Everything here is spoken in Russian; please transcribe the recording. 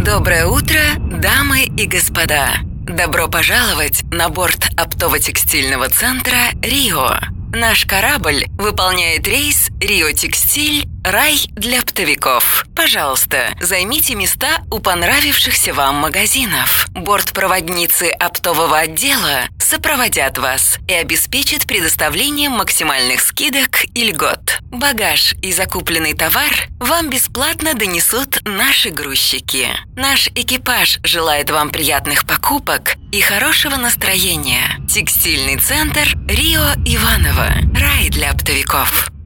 Доброе утро, дамы и господа! Добро пожаловать на борт оптово-текстильного центра «Рио». Наш корабль выполняет рейс «Рио-Текстиль. Рай для оптовиков». Пожалуйста, займите места у понравившихся вам магазинов. Бортпроводницы оптового отдела сопроводят вас и обеспечат предоставлением максимальных скидок и льгот. Багаж и закупленный товар вам бесплатно донесут наши грузчики. Наш экипаж желает вам приятных покупок и хорошего настроения. Текстильный центр «Рио Иваново». Рай для оптовиков.